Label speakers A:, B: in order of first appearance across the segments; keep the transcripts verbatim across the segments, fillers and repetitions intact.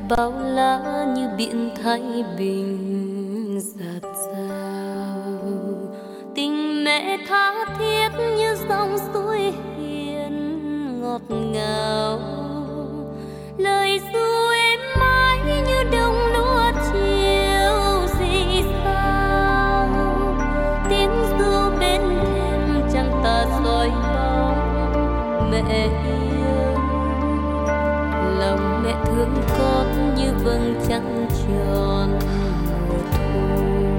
A: bao la như biển Thái Bình dạt dào. Tình mẹ tha thiết như dòng suối hiền ngọt ngào, lời ru êm mãi như đồng lúa chiều rì rào. Tiếng ru bên thềm chẳng tà soi bóng mẹ yêu, lòng mẹ thương con như vầng trăng tròn mùa thu.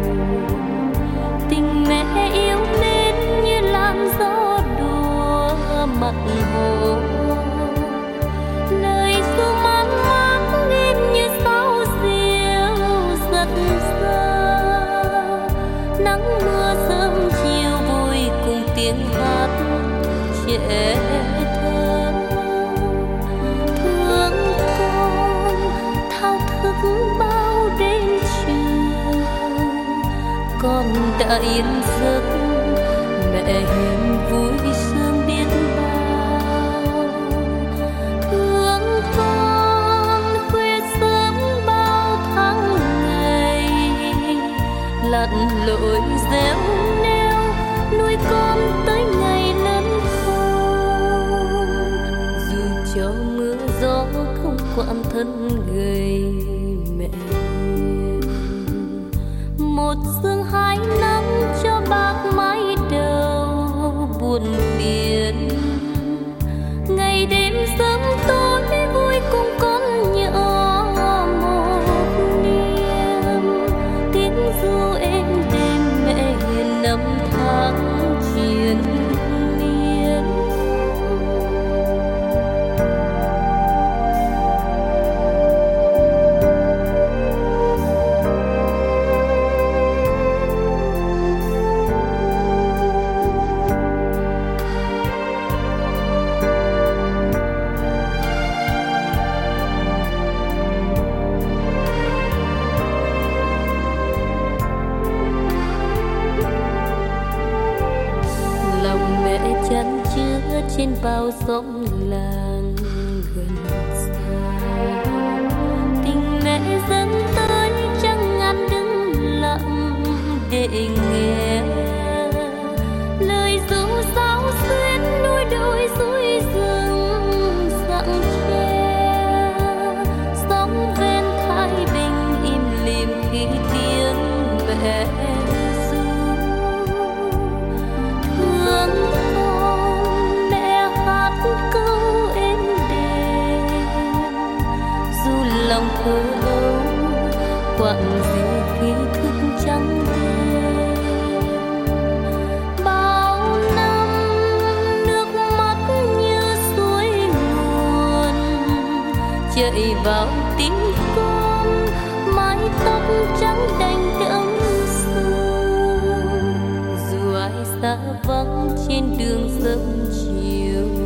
A: Tình mẹ yêu mến như làn gió đùa mặt hồ, lời ru man mác im như sao diều giật giơ. Nắng mưa sớm chiều vui cùng tiếng hát trẻ thơ. Thương con thao thức bao đêm chiều, con đã yên giấc mẹ hiền vui sương biết bao. Thương con khuya sớm bao tháng ngày, lặn lội réo neo nuôi con tới ngày lớn khôn. Dù cho mưa gió không quản thân gầy mẹ hiền, một sương hai năm cho bác mái đầu buồn phiền. Ngày đêm sớm tối vui cùng con nhỏ một niềm, tiếng ru êm đêm mẹ hiền năm tháng triền miên. Lòng mẹ chan chứa trên bao sóng làng gần xa. Tình mẹ dẫn tới chẳng ngăn đứng lặng để nghe lời ru sáo xuyên núi đồi suối rừng rặng tre. Sóng ven Thái Bình im lìm khi tiếng mẹ ru. Thương con mẹ hát câu êm đềm, dù lòng thơ ấu quặn gì khi thức trắng đêm. Bao năm nước mắt như suối nguồn chạy vào tim con, mái tóc trắng đành đẫm sương. Dù ai xa vắng trên đường sớm chiều,